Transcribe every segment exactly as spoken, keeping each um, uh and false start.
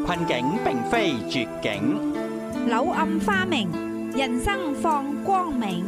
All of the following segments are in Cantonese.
困境並非絕境， 柳暗花明，人生放光明。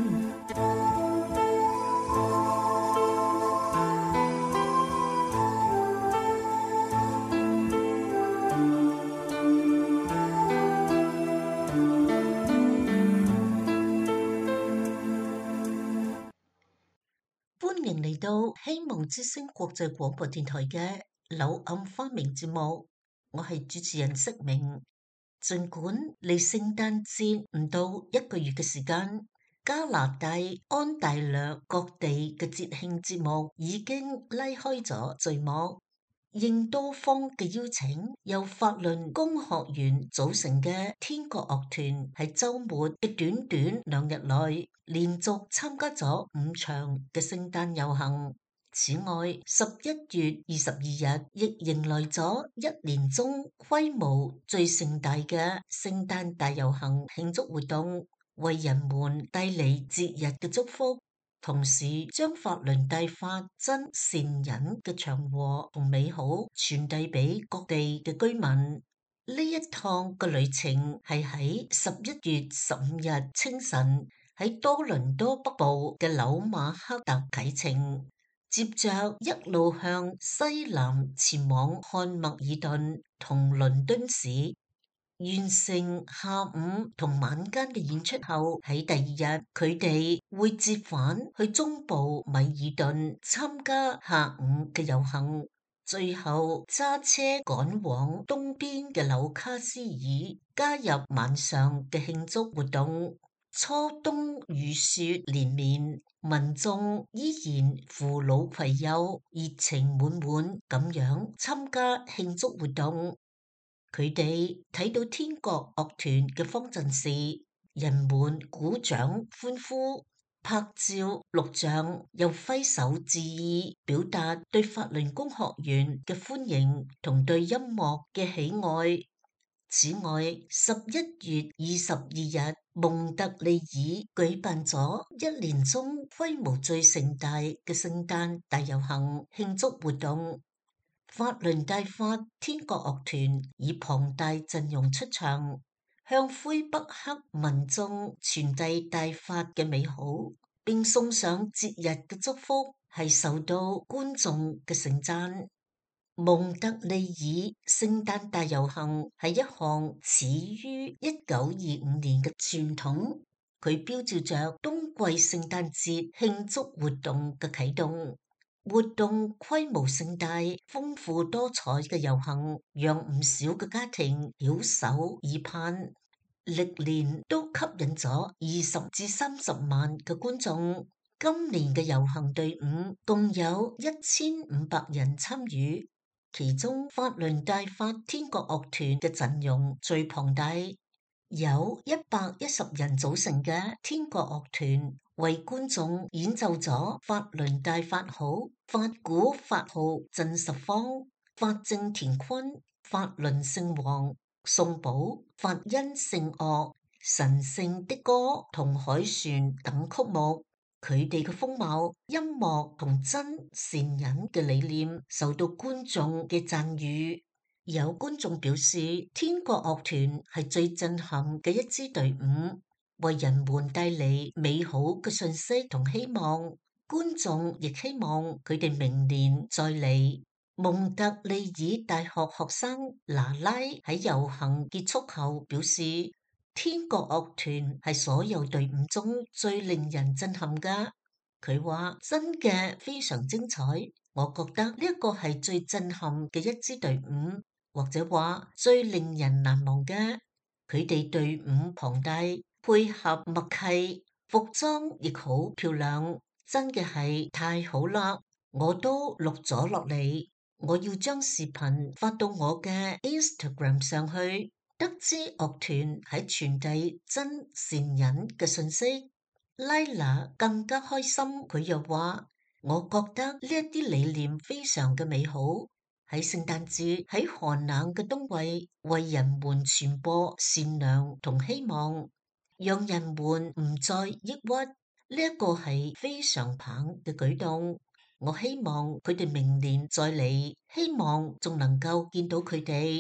歡迎嚟到希望之聲國際廣播電台嘅柳暗花明節目，我係主持人釋明。儘管離聖誕節唔到一個月嘅時間，加拿大安大略各地嘅節慶節目已經拉開咗序幕。應多方嘅邀請，由法輪功學員組成嘅天國樂團喺週末嘅短短兩日內，連續參加咗五場嘅聖誕遊行。此外，十一月二十二日亦迎來咗一年中規模最盛大嘅聖誕大遊行慶祝活動，為人們帶嚟節日嘅祝福。同時將法輪大法真善忍嘅祥和同美好傳遞俾各地嘅居民。呢一趟嘅旅程係喺十一月十五日清晨喺多倫多北部嘅紐馬克特啟程，接着一路向西南前往漢密爾頓同倫敦市。完成下午同晚間嘅演出後，喺第二日佢哋會折返去中部米爾頓參加下午嘅遊行，最後揸車趕往東邊嘅紐卡斯爾加入晚上嘅慶祝活動。初冬雨雪連綿，民眾依然扶老攜幼，熱情滿滿咁樣參加慶祝活動。佢哋睇到天國樂團嘅方陣時，人們鼓掌歡呼、拍照錄像，又揮手致意，表達對法輪功學員嘅歡迎同對音樂嘅喜愛。此外，十一月二十二日，蒙特利爾舉辦咗一年中規模最盛大嘅聖誕大遊行慶祝活動。法輪大法天國樂團以龐大陣容出場，向魁北克民眾傳遞大法嘅美好，並送上節日嘅祝福，係受到觀眾嘅盛讚。蒙特利爾聖誕大遊行係一項始於一九二五年嘅傳統，佢標誌着冬季聖誕節慶祝活動嘅啟動。活動規模盛大、豐富多彩嘅遊行，讓唔少嘅家庭翹首以盼，歷年都吸引咗二十至三十萬嘅觀眾。今年嘅遊行隊伍共有一千五百人參與，其中法輪大法天國樂團嘅陣容最龐大，有一百一十人組成嘅天國樂團，為觀眾演奏咗法輪大法好、法鼓法號震十方、法正乾坤、法輪聖王、頌寶、法恩聖樂、神聖的歌同凱旋等曲目。佢哋嘅風貌、音樂同真善忍嘅理念受到觀眾嘅讚譽。有觀眾表示，天國樂團係最震撼嘅一支隊伍，為人們帶嚟美好嘅訊息同希望。觀眾亦希望佢哋明年再嚟。蒙特利爾大學學生拿拉喺遊行結束後表示，天國樂團係所有隊伍中最令人震撼㗎。佢話真嘅非常精彩，我覺得呢一個係最震撼嘅一支隊伍，或者話最令人難忘嘅。佢哋隊伍龐大，配合默契，服裝亦好漂亮，真嘅係太好啦！我都錄咗落嚟，我要將視頻發到我嘅 Instagram 上去。得知樂團喺傳遞真善忍嘅信息，拉娜更加開心。佢又話：我覺得呢一啲理念非常嘅美好。喺聖誕節喺寒冷嘅冬季，為人們傳播善良同希望，讓人們唔再抑鬱。呢一個係非常棒嘅舉動。我希望佢哋明年再嚟，希望仲能夠見到佢哋。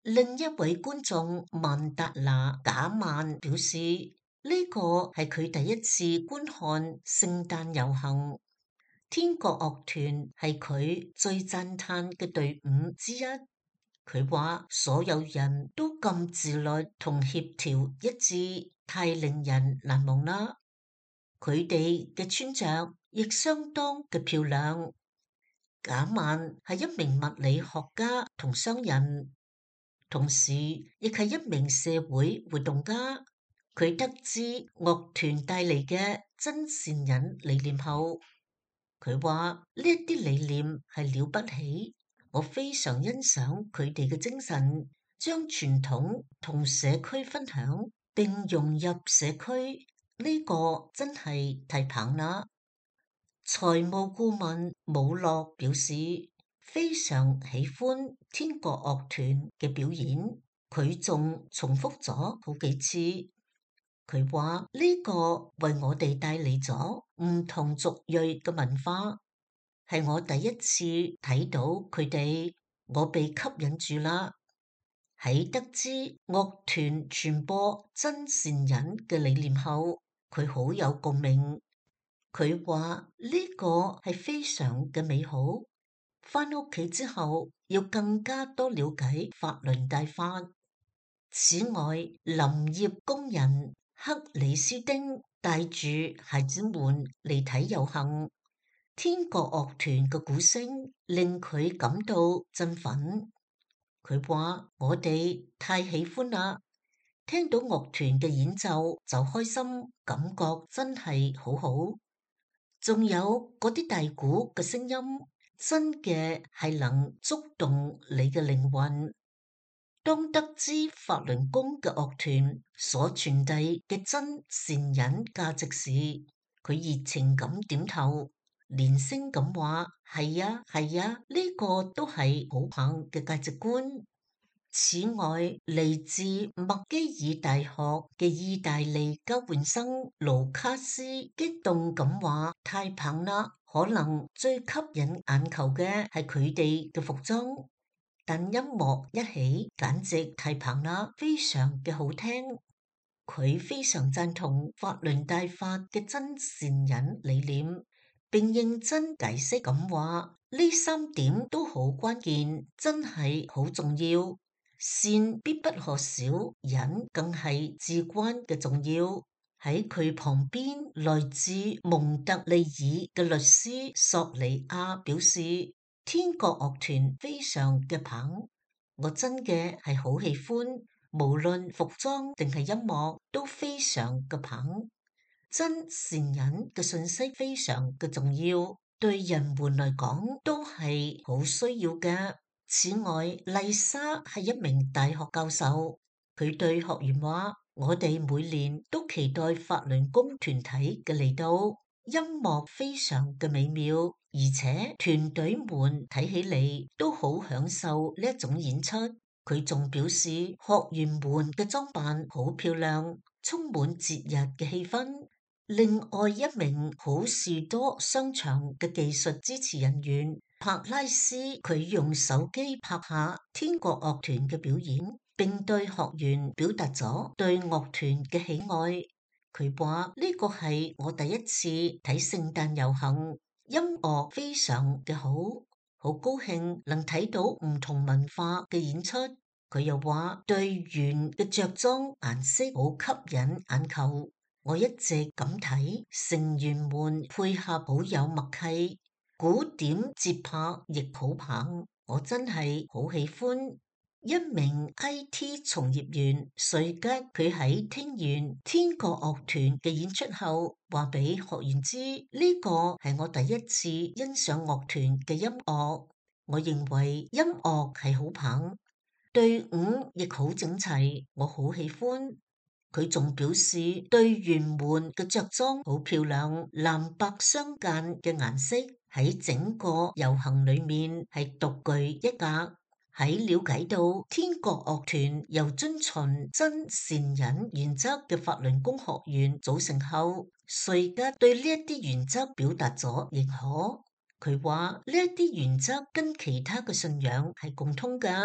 另一位觀眾曼達拿賈曼表示，呢個係佢第一次觀看聖誕遊行。天國樂團係佢最讚嘆嘅隊伍之一。佢話所有人都咁自律同協調一致，太令人難忘啦。佢哋嘅穿着亦相當嘅漂亮。賈曼係一名物理學家同商人，同時亦係一名社會活動家。佢得知樂團帶嚟嘅真善忍理念後，佢話呢一啲理念係了不起，我非常欣賞佢哋嘅精神，將傳統同社區分享並融入社區，呢個真係太棒啦。財務顧問姆洛表示非常喜歡天國樂團嘅表演，佢仲重複咗好幾次。佢話呢個為我哋帶嚟咗唔同族裔嘅文化，係我第一次睇到佢哋，我被吸引住啦。喺得知樂團傳播真善忍嘅理念後，佢好有共鳴。佢話呢個係非常嘅美好，返屋企之後要更加多了解法輪大法。此外，林業工人克里斯丁帶住孩子們嚟睇遊行，天國樂團嘅鼓聲令佢感到振奮。佢話我哋太喜歡啦，聽到樂團嘅演奏就開心，感覺真係好好。仲有嗰啲大鼓嘅聲音，真嘅係能觸動你嘅靈魂。當得知法輪功嘅樂團所傳遞嘅真善忍價值時，佢熱情咁點頭，連聲咁話：係呀，係呀，呢個都係好棒嘅價值觀。此外，嚟自麥基爾大學嘅意大利交換生盧卡斯激動咁話：太棒啦！可能最吸引眼球嘅係佢哋嘅服裝。但音樂一起，簡直太棒啦，非常嘅好聽。佢非常贊同法輪大法嘅真善忍理念，並認真解釋咁話：呢三點都好關鍵，真係好重要。善必不可少，忍更係至關嘅重要。喺佢旁邊，來自蒙特利爾嘅律師索尼亞表示：天國樂團非常嘅棒，我真嘅係好喜歡，無論服裝定係音樂都非常嘅棒。真善忍嘅信息非常嘅重要，對人們嚟講都係好需要嘅。此外，麗莎係一名大學教授，佢對學員話：我哋每年都期待法輪功團體嘅嚟到，音樂非常嘅美妙。而且團隊們睇起嚟都好享受呢一種演出。佢仲表示學員們嘅裝扮好漂亮，充滿節日嘅氣氛。另外一名好事多商場嘅技術支持人員帕拉斯，佢用手機拍下天國樂團嘅表演，並對學員表達咗對樂團嘅喜愛。佢話呢個係我第一次睇聖誕遊行。音樂非常嘅好，好高興能睇到唔同文化嘅演出。佢又話隊員嘅着裝顏色好吸引眼球，我一直咁睇，成員們配合好有默契，鼓點節拍亦好棒，我真係好喜歡。一名 I T 從業員瑞吉，佢喺聽完天國樂團嘅演出後，話俾學員知呢個係我第一次欣賞樂團嘅音樂。我認為音樂係好棒，隊伍亦好整齊，我好喜歡。佢仲表示隊員們嘅着裝好漂亮，藍白相間嘅顏色喺整個遊行裏面係獨具一格。喺了解到天國樂團由遵循真善忍原則嘅法輪功學員組成後，瑞吉對呢一啲原則表達咗認可。佢話呢一啲原則跟其他嘅信仰係共通嘅，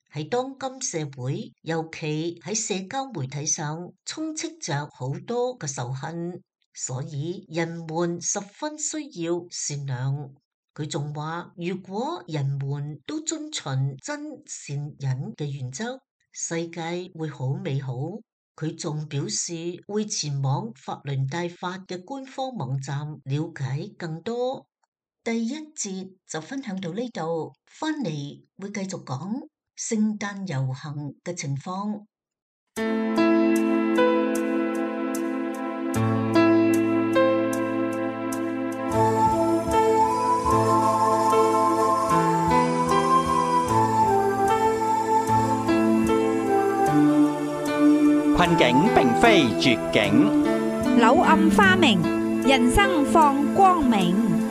喺當今社會，尤其喺社交媒體上，充斥着好多嘅仇恨，所以人們十分需要善良。佢仲話，如果人們都遵循真善忍嘅原則，世界會好美好。佢仲表示會前往法輪大法嘅官方網站了解更多。第一節就分享到呢度，翻嚟會繼續講聖誕遊行嘅情況。 困境並非絕境， 柳暗花明，人生放光明。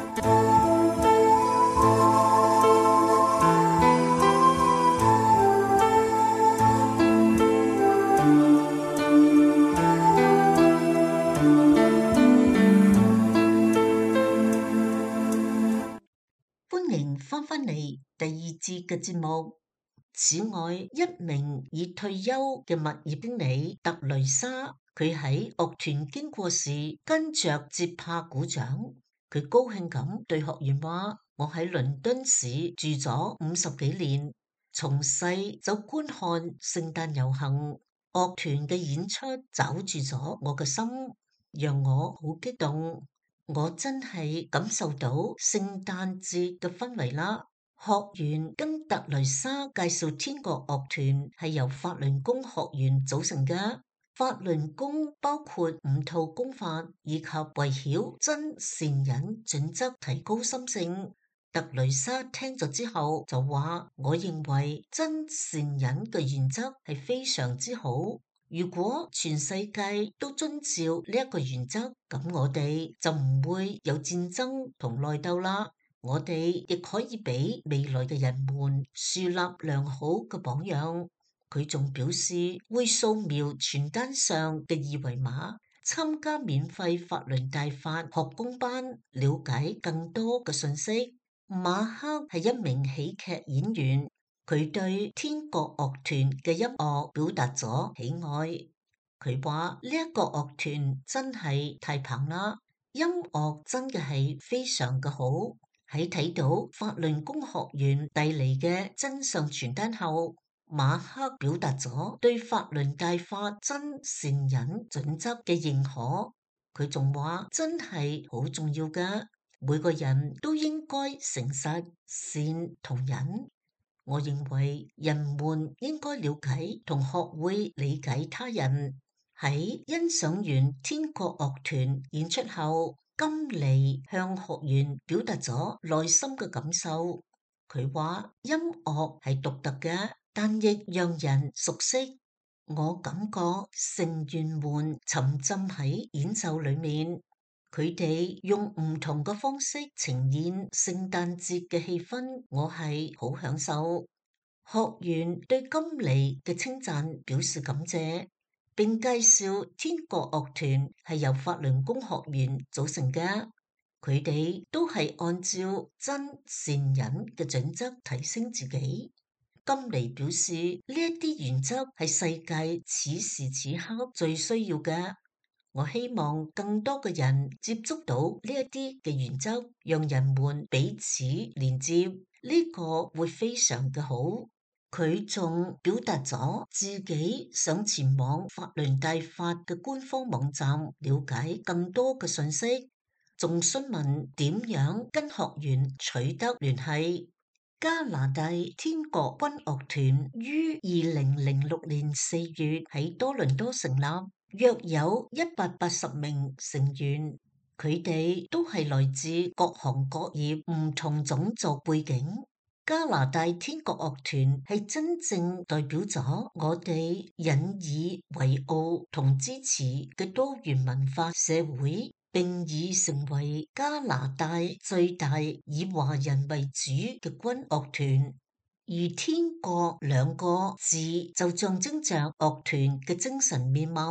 歡迎翻返嚟第二節嘅節目。此外，一名已退休嘅物業經理特雷莎，佢喺樂團經過時跟着節拍鼓掌。佢高興咁對學員話：我喺倫敦市住咗五十幾年，從細就觀看聖誕遊行，樂團嘅演出抓住咗我嘅心，讓我好激動。我真係感受到聖誕節嘅氛圍啦。學員跟特雷莎介紹天國樂團係由法輪功學員組成嘅。法輪功包括五套功法，以及圍繞真善忍準則提高心性。特雷莎聽咗之後就話：我認為真善忍嘅原則係非常之好。如果全世界都遵照呢一個原則，咁我哋就唔會有戰爭同內鬥啦。我哋亦可以俾未來嘅人們樹立良好嘅榜樣。佢仲表示會掃描傳單上嘅二維碼，參加免費法輪大法學功班，了解更多嘅信息。馬克係一名喜劇演員，佢對天國樂團嘅音樂表達咗喜愛。佢話呢一個樂團真係太棒啦，音樂真嘅係非常嘅好。喺睇到法輪功學員帶嚟嘅真相傳單後，馬克表達咗對法輪大法真善忍準則嘅認可。佢仲話真係好重要㗎，每個人都應該誠實、善同忍。我認為人們應該了解同學會理解他人。喺欣賞完天國樂團演出後，金妮向學員表達咗內心嘅感受。佢話音樂係獨特嘅，但亦讓人熟悉。我感覺成員們沉浸喺演奏裏面，佢哋用唔同嘅方式呈現聖誕節嘅氣氛，我係好享受。學員對金妮嘅稱讚表示感謝，並介紹天國樂團係由法輪功學員組成嘅，佢哋都係按照真善忍嘅準則提升自己。金妮表示呢一啲原則係世界此時此刻最需要嘅。我希望更多嘅人接觸到呢一啲嘅原則，讓人們彼此連接，呢個會非常嘅好。佢仲表達咗自己想前往法輪大法嘅官方網站了解更多嘅信息，仲詢問點樣跟學員取得聯繫。加拿大天國軍樂團於二零零六年四月喺多倫多成立，約有一百八十名成員，佢哋都係來自各行各業、唔同種族背景。加拿大天國樂團係真正代表咗我哋引以為傲同支持嘅多元文化社會，並已成為加拿大最大以華人為主嘅軍樂團。而天國兩個字就象徵着樂團嘅精神面貌，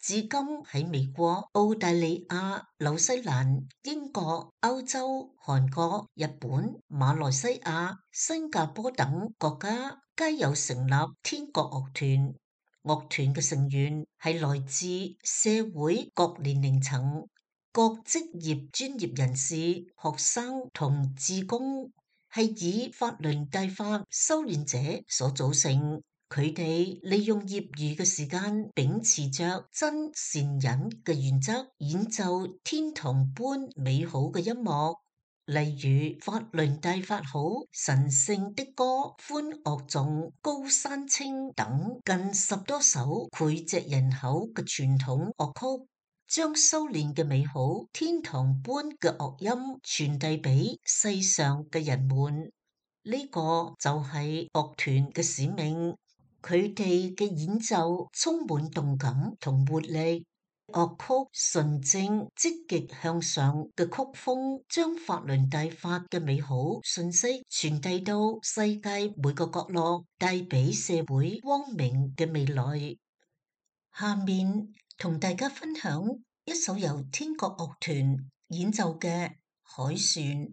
至今喺美國、澳大利亞、紐西蘭、英國、歐洲、韓國、日本、馬來西亞、新加坡等國家皆有成立天國樂團。樂團嘅成員係來自社會各年齡層、各職業專業人士、學生同志工，係以法輪大法修煉者所組成。佢哋利用業餘嘅時間，秉持着真善忍嘅原則，演奏天堂般美好嘅音樂，例如法輪大法好、神聖的歌、歡樂頌、高山青等近十多首膾炙人口嘅傳統樂曲，將修煉嘅美好、天堂般嘅樂音傳遞俾世上嘅人們。呢個就係樂團嘅使命。佢哋嘅演奏充滿動感同活力，樂曲純正積極向上嘅曲風，將法輪大法嘅美好信息傳遞到世界每個角落，帶俾社會光明嘅未來。下面同大家分享一首由天國樂團演奏嘅《凱旋》。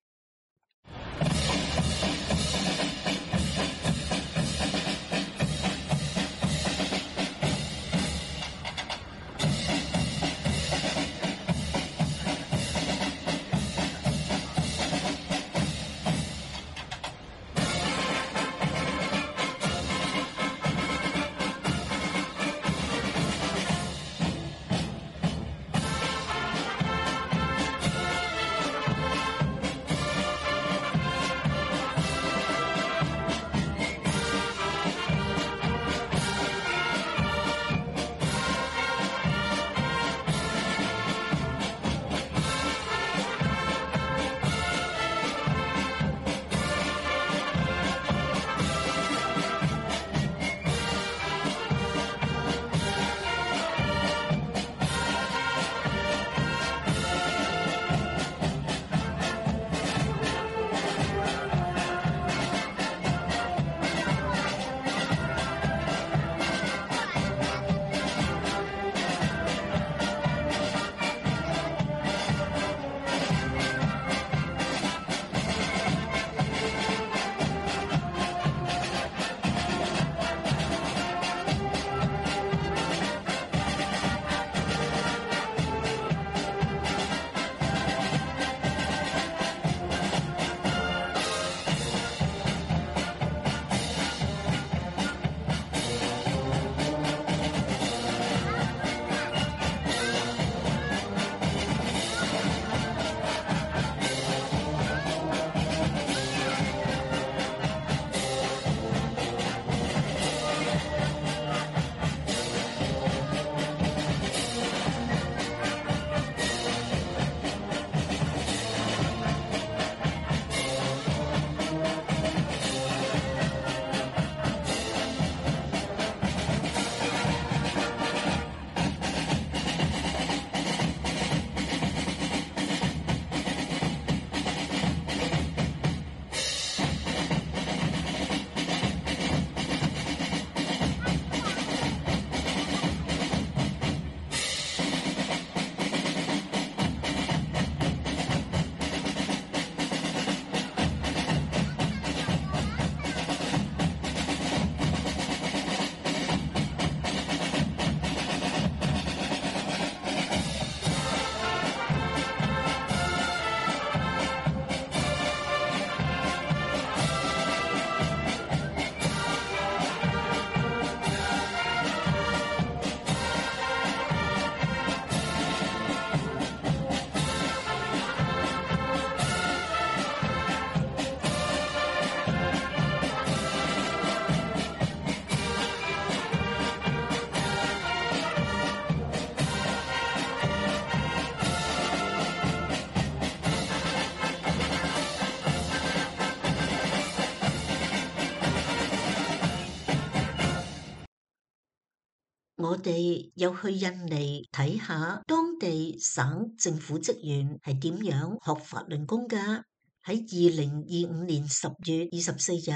我哋又去印尼睇下當地省政府職員係點樣學法輪功㗎。喺二零二五年十月二十四日，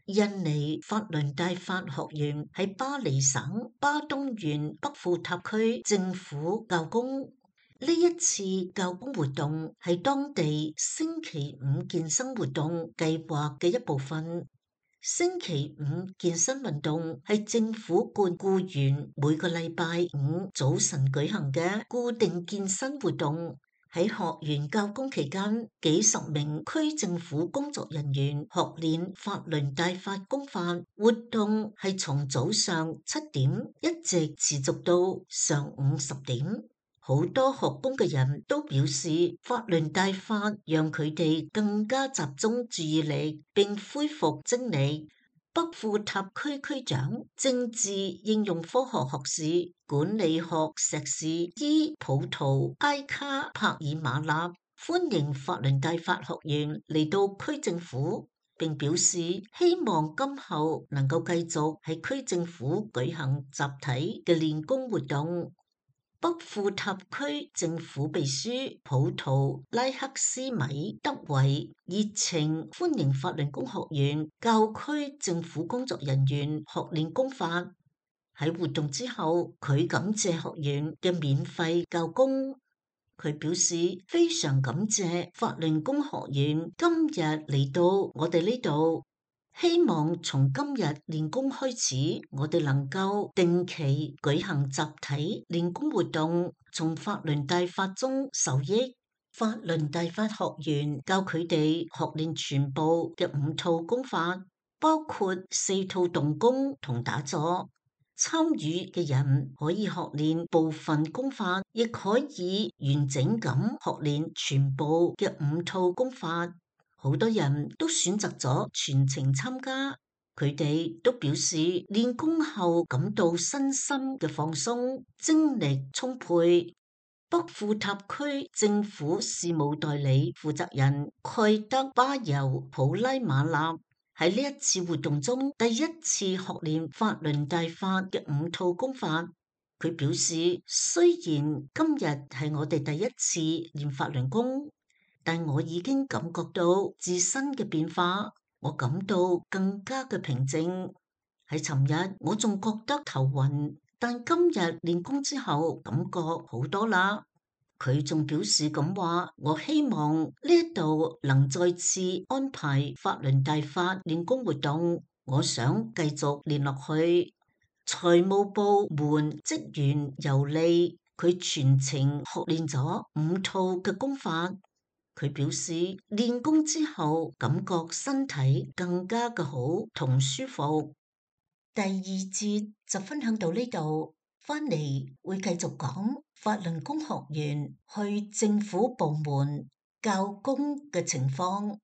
印尼法倫大法學院喺巴里省巴東縣北富塔區政府教工。呢一次教工活動係當地星期五健身活動計劃嘅一部分。星期五健身運動係政府僱僱員每個禮拜五早晨舉行嘅固定健身活動。喺學員教工期間，幾十名區政府工作人員學練法輪大法功法。活動係從早上七點一直持續到上午十點。好多學工嘅人都表示，法輪大法讓佢哋更加集中注意力，並恢復精力。北富塔區區長、政治應用科學學士、管理學碩士伊普圖埃卡帕爾馬納歡迎法輪大法學院嚟到區政府，並表示希望今後能夠繼續喺區政府舉行集體嘅練功活動。北富塔區政府秘書普圖拉克斯米德維熱情歡迎法輪功學院教區政府工作人員學練功法。喺活動之後，佢感謝學院嘅免費教工。佢表示非常感謝法輪功學院今日嚟到我哋呢度。希望從今日練功開始，我哋能夠定期舉行集體練功活動，從法輪大法中受益。法輪大法學院教佢哋學練全部嘅五套功法，包括四套動功同打坐。參與嘅人可以學練部分功法，亦可以完整咁學練全部嘅五套功法。好多人都選擇咗全程參加，佢哋都表示練功後感到身心嘅放鬆，精力充沛。北富塔區政府事務代理負責人蓋德巴尤普拉馬納喺呢一次活動中第一次學練法輪大法嘅五套功法。佢表示，雖然今日係我哋第一次練法輪功，但我已經感覺到自身嘅變化，我感到更加嘅平靜。喺尋日我仲覺得頭暈，但今日練功之後感覺好多啦。佢仲表示咁話，我希望呢一度能再次安排法輪大法練功活動，我想繼續練落去。財務部門職員尤利，佢全程學練咗五套嘅功法。佢表示練功之後感覺身體更加嘅好同舒服。第二節就分享到呢度，翻嚟會繼續講法輪功學員去政府部門教工嘅情況。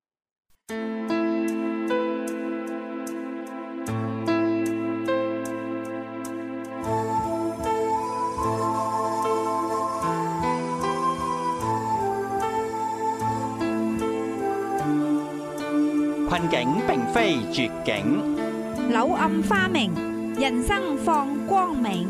困境並非絕境， 柳暗花明，人生放光明。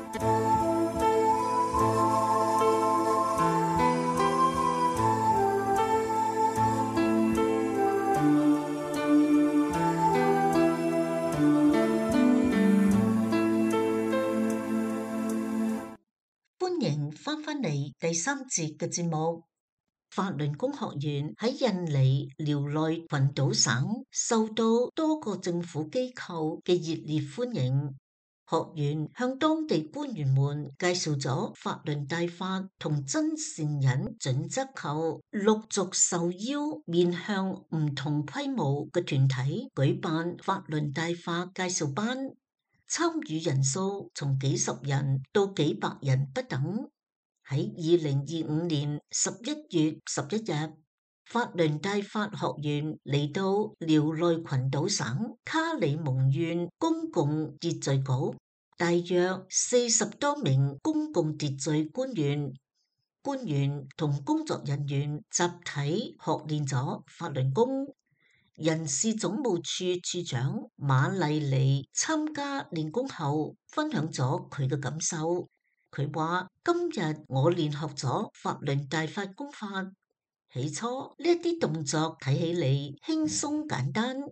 歡迎翻返嚟第三節嘅節目。法輪功學院喺印尼寮內群島省受到多個政府機構嘅熱烈歡迎。學員向當地官員們介紹咗法輪大法同真善忍準則後，陸續受邀面向唔同規模嘅團體舉辦法輪大法介紹班，參與人數從幾十人到幾百人不等。喺二零二五年十一月十一日，法輪大法學院嚟到寮內群島省卡里蒙縣公共秩序局，大約四十多名公共秩序官員、官員同工作人員集體學練咗法輪功。人事總務處處長馬麗妮參加練功後，分享咗佢嘅感受。佢話：今日我練學咗法輪大法功法，起初呢一啲動作睇起嚟輕鬆簡單，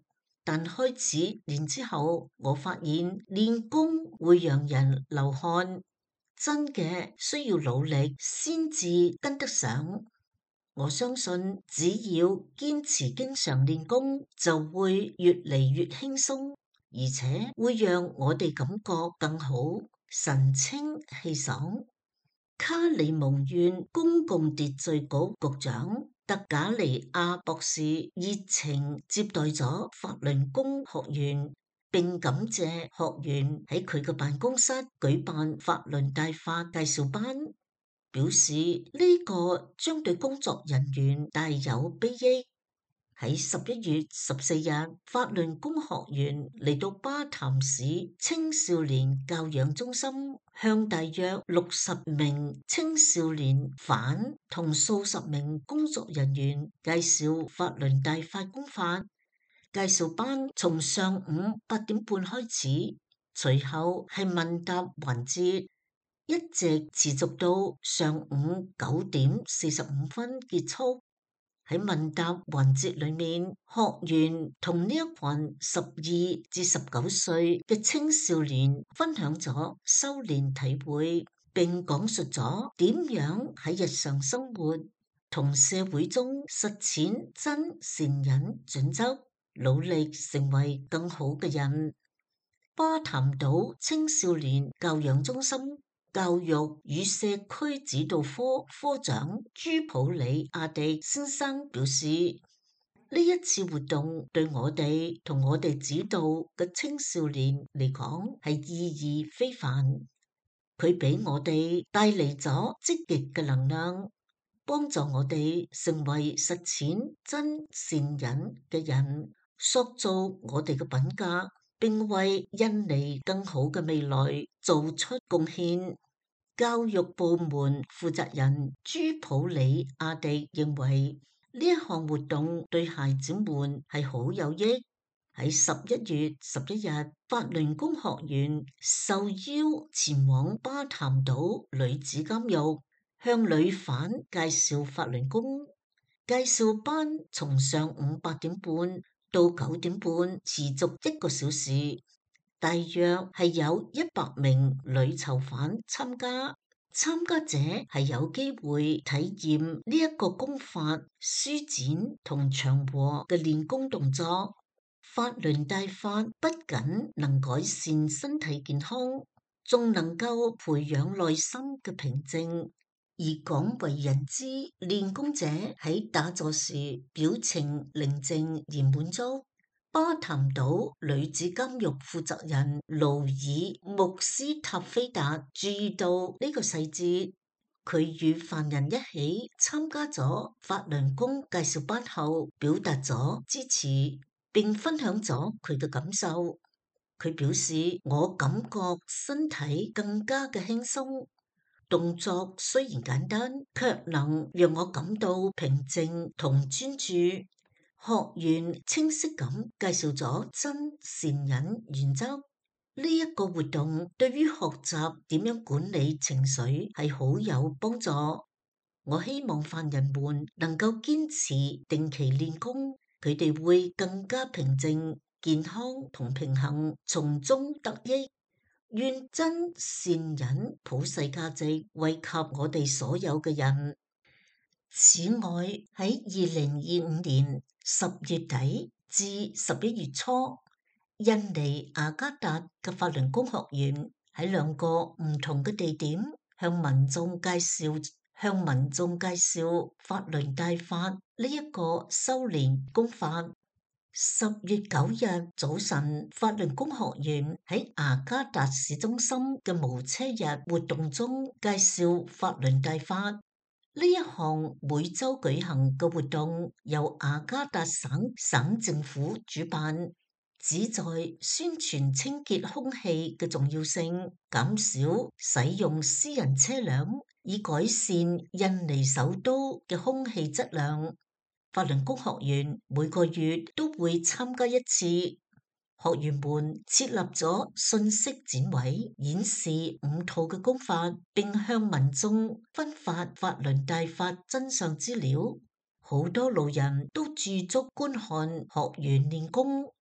但開始練之後，我發現練功會讓人流汗，真嘅需要努力先至跟得上。我相信只要堅持經常練功，就會越嚟越輕鬆，而且會讓我哋感覺更好，神清氣爽。卡里蒙縣公共秩序局局長特賈尼亞博士熱情接待咗法輪功學員，並感謝學員喺佢嘅辦公室舉辦法輪大法介紹班，表示呢個將對工作人員大有裨益。喺十一月十四日，法輪功學員嚟到巴潭市青少年教養中心，向大約六十名青少年犯同數十名工作人員介紹法輪大法功法。介紹班從上午八點半開始，隨後係問答環節，一直持續到上午九點四十五分結束。喺問答環節裏面，學員同呢一群十二至十九歲嘅青少年分享咗修煉體會，並講述咗點樣喺日常生活同社會中實踐真善忍準則，努力成為更好嘅人。巴潭島青少年教養中心教育與社區指導科科長朱普里亞迪先生表示，呢一次活動對我哋同我哋指導嘅青少年嚟講係意義非凡。佢俾我哋帶嚟咗積極嘅能量，幫助我哋成為實踐真善忍嘅人，塑造我哋嘅品格，並為印尼更好嘅未來做出貢獻。教育部門負責人朱普里亞迪認為呢一項活動對孩子們係好有益。喺十一月十一日，法輪功學員受邀前往巴潭島女子監獄，向女犯介紹法輪功。介紹班從上午八點半到九點半，持續一個小時。大約係有一百名女囚犯參加，參加者係有機會體驗呢一個功法舒展同祥和嘅練功動作。法輪大法不僅能改善身體健康，仲能夠培養內心嘅平靜。而廣為人知，練功者喺打坐時表情寧靜而滿足。巴潭島女子監獄負責人勞爾穆斯塔菲達注意到呢個細節，佢與犯人一起參加咗法輪功介紹班後，表達咗支持，並分享咗佢嘅感受。佢表示：我感覺身體更加嘅輕鬆，動作雖然簡單，卻能讓我感到平靜同專注。學員清晰咁介紹咗真善忍原則，呢一個活動對於學習點樣管理情緒係好有幫助。我希望犯人們能夠堅持定期練功，佢哋會更加平靜、健康同平衡，從中得益。願真善忍普世價值惠及我哋所有嘅人。此外，喺二零二五年十月底至十一月初，印尼雅加達嘅法輪功學員喺兩個唔同嘅地點向民眾介紹向民眾介紹法輪大法呢一個修煉功法。十月九日早晨，法輪功學員喺雅加達市中心嘅無車日活動中介紹法輪大法。呢一項每周舉行嘅活動由雅加達省省政府主辦，旨在宣傳清潔空氣嘅重要性，減少使用私人車輛，以改善印尼首都嘅空氣質量。法輪功學員每個月都會參加一次。學員們設立咗信息展位，演示五套嘅功法，並向民眾分發法輪大法真相資料。好多路人都駐足觀看學員練功，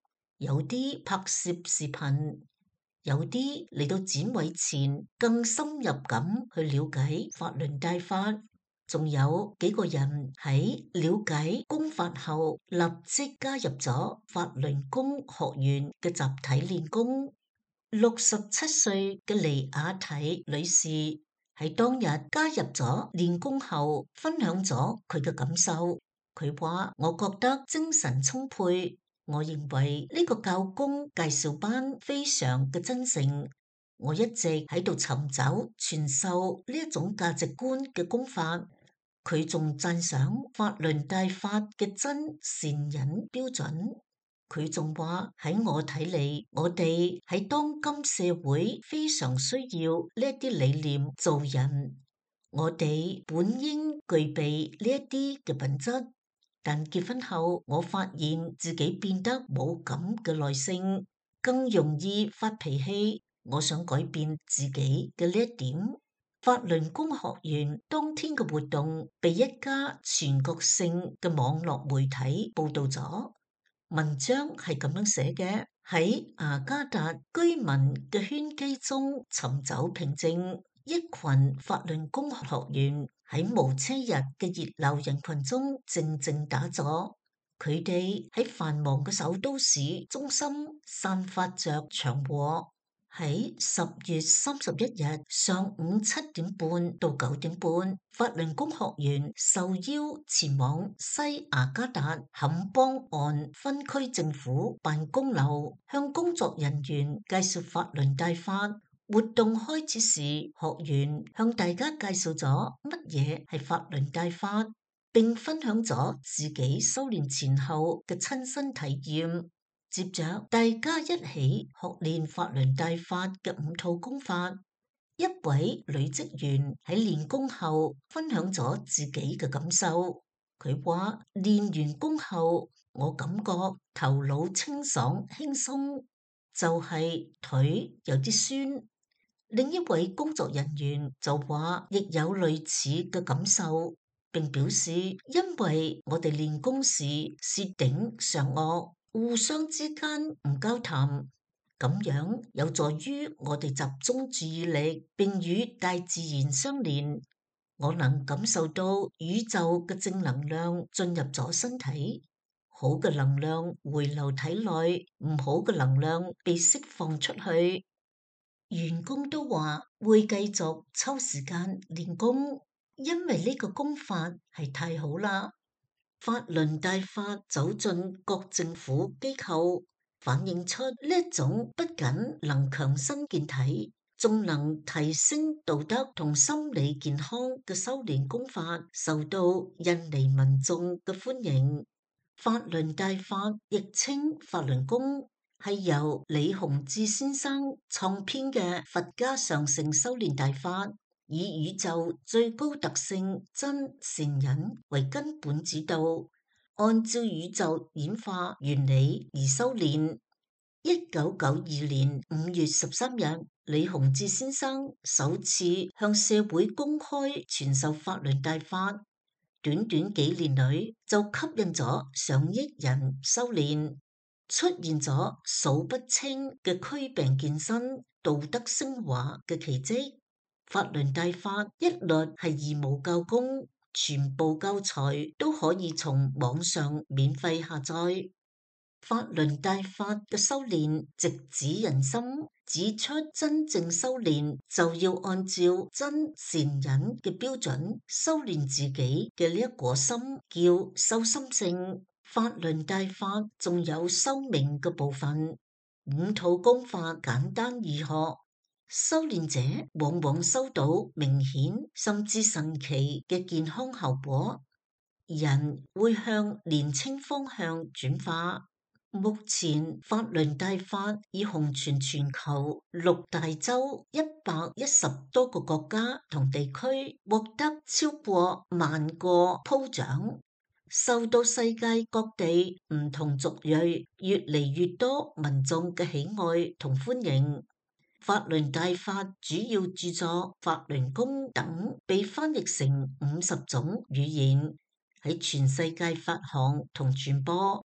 有啲拍攝視頻，有啲嚟到展位前更深入咁去了解法輪大法，仲有幾個人喺了解功法後立即加入咗法輪功學院嘅集體練功。六十七歲嘅尼亞提女士喺當日加入咗練功後，分享咗佢嘅感受。佢話：我覺得精神充沛，我認為呢個教功介紹班非常嘅真誠。我一直喺度尋找傳授呢一種價值觀嘅功法。佢仲讚賞法輪大法嘅真善忍標準。佢仲話喺我睇嚟，我哋喺當今社會非常需要呢一啲理念做人。我哋本應具備呢一啲嘅品質，但結婚後我發現自己變得冇咁嘅耐性，更容易發脾氣。我想改變自己嘅呢一點。法輪功學院當天嘅活動被一家全國性嘅網絡媒體報道咗。文章係咁樣寫嘅：喺雅加達居民嘅圈機中尋找平靜，一群法輪功學員喺無車日嘅熱鬧人群中靜靜打坐。佢哋喺繁忙嘅首都市中心散發着祥和。喺十月三十一日上午七點半到九點半，法輪功學員受邀前往西雅加達坎邦岸分區政府辦公樓，向工作人員介紹法輪大法。活動開始時，學員向大家介紹咗乜嘢係法輪大法，並分享咗自己修煉前後嘅親身體驗。接着，大家一起學練法輪大法嘅五套功法。一位女職員喺練功後分享咗自己嘅感受。佢話：練完功後，我感覺頭腦清爽輕鬆，就係腿有啲酸。另一位工作人員就話，亦有類似嘅感受，並表示因為我哋練功時舌頂上顎，互相之間唔交談，咁樣有助於我哋集中注意力，並與大自然相連。我能感受到宇宙嘅正能量進入咗身體，好嘅能量回流體內，唔好嘅能量被釋放出去。員工都話會繼續抽時間練功，因為呢個功法係太好啦。法輪大法走進各政府機構，反映出呢一種不僅能強身健體，仲能提升道德同心理健康嘅修煉功法，受到印尼民眾嘅歡迎。法輪大法亦稱法輪功，係由李洪志先生創編嘅佛家上乘修煉大法，以宇宙最高特性真善忍為根本指導，按照宇宙演化原理而修煉。一九九二年五月十三日，李洪志先生首次向社會公開傳授法輪大法，短短幾年裏就吸引咗上億人修煉，出現咗數不清嘅驅病健身、道德升華嘅奇蹟。法輪大法一律係義務教功，全部教材都可以從網上免費下載。法輪大法嘅修煉直指人心，指出真正修煉就要按照真善忍嘅標準修煉自己嘅呢一顆心，叫修心性。法輪大法仲有修命嘅部分，五套功法簡單易學，修煉者往往收到明顯甚至神奇嘅健康效果，人會向年輕方向轉化。目前法輪大法已紅傳全球六大洲一百一十多個國家同地區，獲得超過萬個褒獎，受到世界各地唔同族裔越嚟越多民眾嘅喜愛同歡迎。法輪大法主要著作《法輪功》等被翻譯成五十種語言，喺全世界發行同傳播。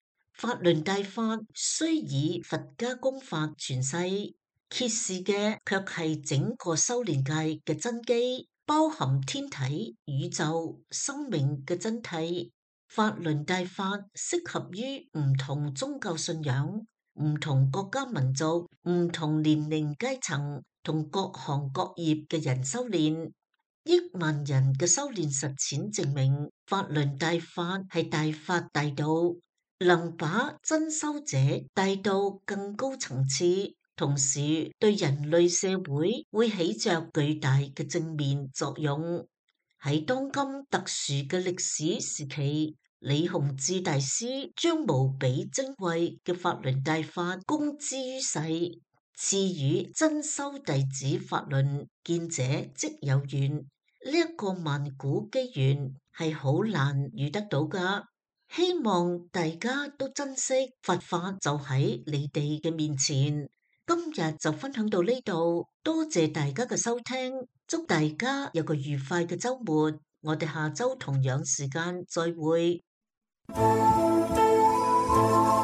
法輪大法雖以佛家功法傳世，揭示嘅卻係整個修煉界嘅真機，包含天體、宇宙、生命嘅真諦。法輪大法適合於唔同宗教信仰、唔同國家民族、唔同年齡階層同各行各業嘅人修煉。億萬人嘅修煉實踐證明，法輪大法係大法大道，能把真修者帶到更高層次，同時對人類社會會起着巨大嘅正面作用。喺當今特殊嘅歷史時期，李洪志大師將無比珍貴嘅法輪大法公之於世，賜予真修弟子法輪，見者即有緣。呢一個萬古機緣係好難遇得到噶，希望大家都珍惜佛法就喺你哋嘅面前。今日就分享到呢度，多謝大家嘅收聽，祝大家有個愉快嘅週末，我哋下週同樣時間再會。